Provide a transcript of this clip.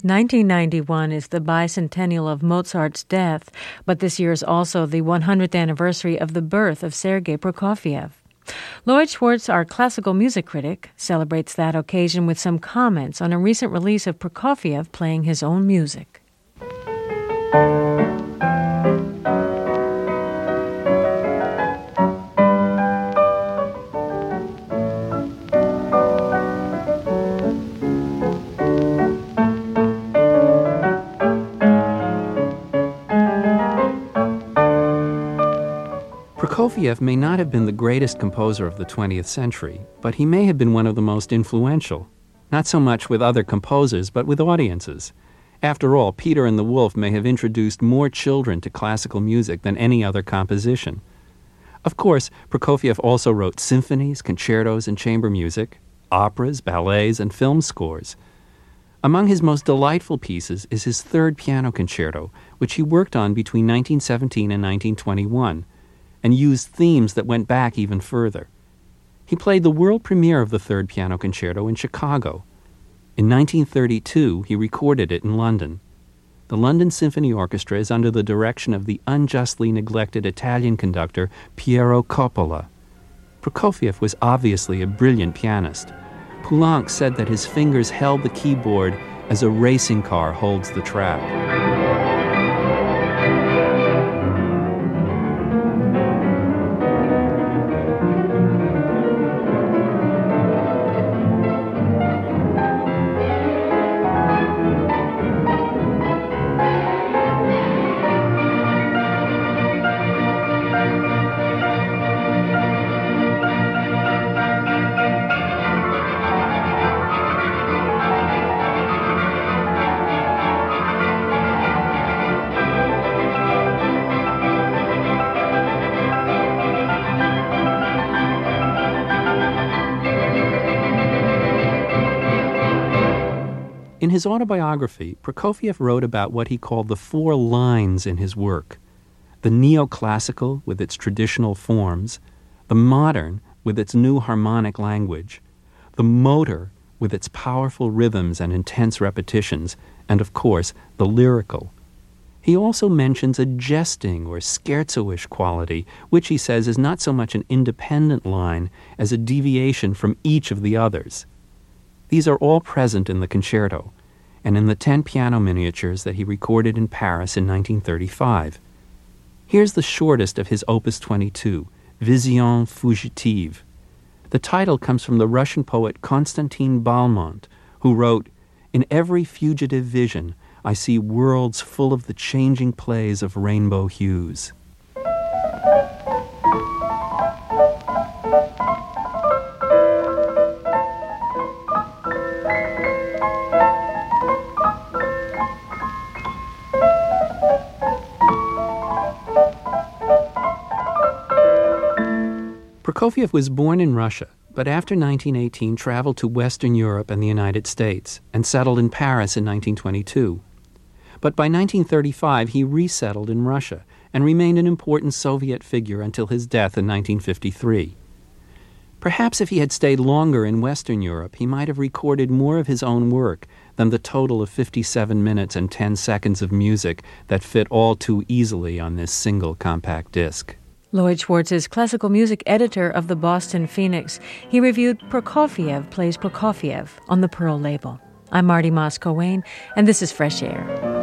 1991 is the bicentennial of Mozart's death, but this year is also the 100th anniversary of the birth of Sergei Prokofiev. Lloyd Schwartz, our classical music critic, celebrates that occasion with some comments on a recent release of Prokofiev playing his own music. Prokofiev may not have been the greatest composer of the 20th century, but he may have been one of the most influential, not so much with other composers, but with audiences. After all, Peter and the Wolf may have introduced more children to classical music than any other composition. Of course, Prokofiev also wrote symphonies, concertos, and chamber music, operas, ballets, and film scores. Among his most delightful pieces is his third piano concerto, which he worked on between 1917 and 1921, and used themes that went back even further. He played the world premiere of the Third Piano Concerto in Chicago. In 1932, he recorded it in London. The London Symphony Orchestra is under the direction of the unjustly neglected Italian conductor Piero Coppola. Prokofiev was obviously a brilliant pianist. Poulenc said that his fingers held the keyboard as a racing car holds the track. In his autobiography, Prokofiev wrote about what he called the four lines in his work: the neoclassical with its traditional forms, the modern with its new harmonic language, the motor with its powerful rhythms and intense repetitions, and of course, the lyrical. He also mentions a jesting or scherzo-ish quality, which he says is not so much an independent line as a deviation from each of the others. These are all present in the concerto, and in the 10 piano miniatures that he recorded in Paris in 1935. Here's the shortest of his Opus 22, Vision Fugitive. The title comes from the Russian poet Konstantin Balmont, who wrote, "In every fugitive vision, I see worlds full of the changing plays of rainbow hues." Prokofiev was born in Russia, but after 1918 traveled to Western Europe and the United States and settled in Paris in 1922. But by 1935 he resettled in Russia and remained an important Soviet figure until his death in 1953. Perhaps if he had stayed longer in Western Europe, he might have recorded more of his own work than the total of 57 minutes and 10 seconds of music that fit all too easily on this single compact disc. Lloyd Schwartz is classical music editor of the Boston Phoenix. He reviewed Prokofiev Plays Prokofiev on the Pearl label. I'm Marty Moss-Cowain, and this is Fresh Air.